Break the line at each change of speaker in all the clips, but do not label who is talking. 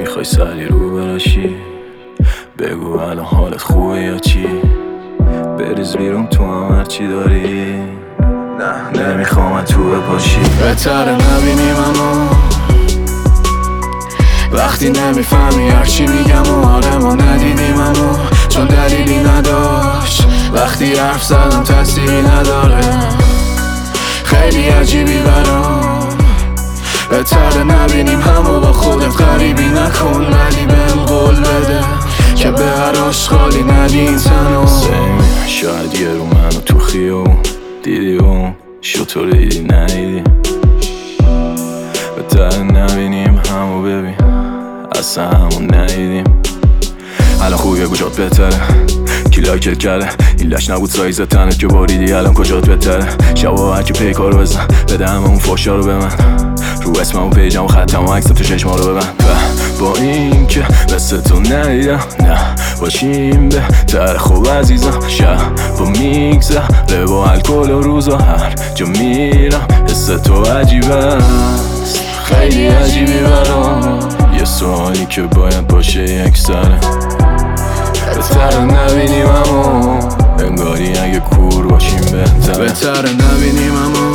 میخوای سری رو براشی؟ بگو الان حالت خوبه یا چی؟ بریز بیرون تو هم هرچی داری. نه نمیخوام تو بپاشی. بهتره نبینیم اما وقتی نمیفهمی هرچی میگم و آره ما ندیدیم اما چون دلیلی نداشت. وقتی حرف زدم تأثیری نداره، خیلی عجیبی برام. بهتره نبینیم همو با خودت غریبی نکن، ولی بهم قول بده که به هر آشغالی ندی این تنو. شاید یه رو منو تو خیابون دیدی اون شطور دیدی ندیدی. بهتره نبینیم همو ببین اصلا همون ندیدیم. الان خوبیه کجات بهتره کی لایکت کرده این لش نبود سایز تنت که باریدی الان کجات بهتره. شبا هرکی پیکارو بزن بده همه اون فاشا رو به من رو اسمم و پیجم و ختم و عکسم تو چشما رو ببند. با این که مثل تو ندیدم نه باشیم بهتر خوب عزیزم. شب با میگذره با الکل و روزا هر جا میرم حس تو عجیبه است، خیلی عجیبی برام. یه سوالی که باید باشه یک سره بهتره نبینیم اما انگاری اگه کور باشیم بهتره نبینیم اما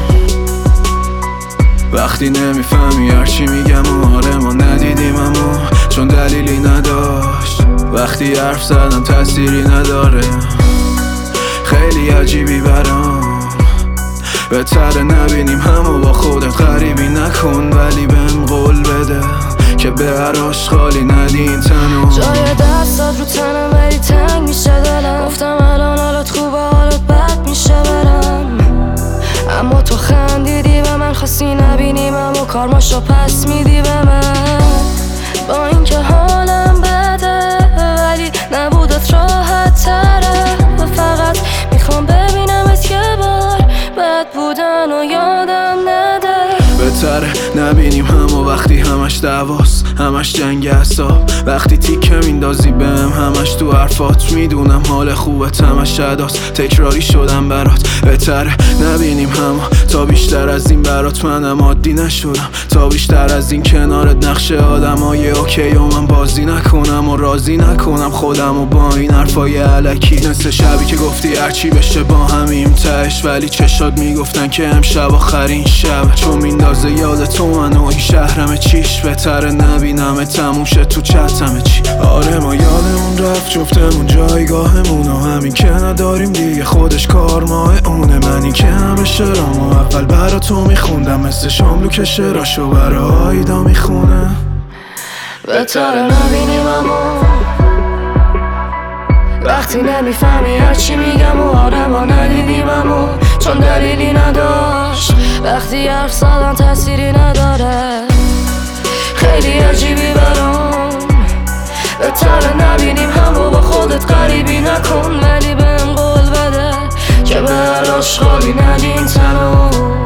وقتی نمیفهمی هرچی میگم و آره ما ندیدیم اما چون دلیلی نداشت. وقتی حرف زدم تأثیری نداره، خیلی عجیبی برام. بهتره نبینیم همو با خودت غریبی نکن، ولی بهم قول بده که به هر آشغالی ندی این تنو.
جای دستات رو تنم ولی تنگ میشه دلم. گفتم الان حالت خوبه حالت بد میشه برم، اما تو خندیدی به من خواستی نبینیم اما کارماشو پس میدی به من. با اینکه حالم بده ولی نبودت راحت تره و فقط میخوام ببینمت یه بار بد بودن و یادم نده.
بهتره نبینیم همو وقتی همش دعواست همش جنگ اعصاب. وقتی تیکه میندازی بهم همش تو حرفات میدونم حال خوبت همش اداست تکراری شدم برات. بهتره نبینیم همو تا بیشتر از این برات منم عادی نشدم، تا بیشتر از این کنارت نقش آدمای اوکی و من بازی نکنم و راضی نکنم خودم و با این حرفای علکی. مثل شبی که گفتی هرچی بشه با همیم تهش، ولی چشات میگفتن که امشب آخرین شب چون میندازه یاد تو منو این شهرم چیش. بهتره نبینم تموم شه تو چتم چی. آره ما یادمون رفت جفتمون جایگاهمون و همین که نداریم دیگه خودش کار ماه اونه. منی که همه شرامو اول برا تو میخوندم مثل شاملو که شراشو برا آیدا میخونه.
بهتره نبینیم اما وقتی نمیفهمی هرچی میگم و آره ما ندیدیم اما چون دلیلی نداشت. وقتی حرف زدم تأثیری نداره، خیلی عجیبی برام. بهتره نبینیم همو با خودت غریبی نکن، ولی بهم قول بده که به هر آشغالی ندی این تنو.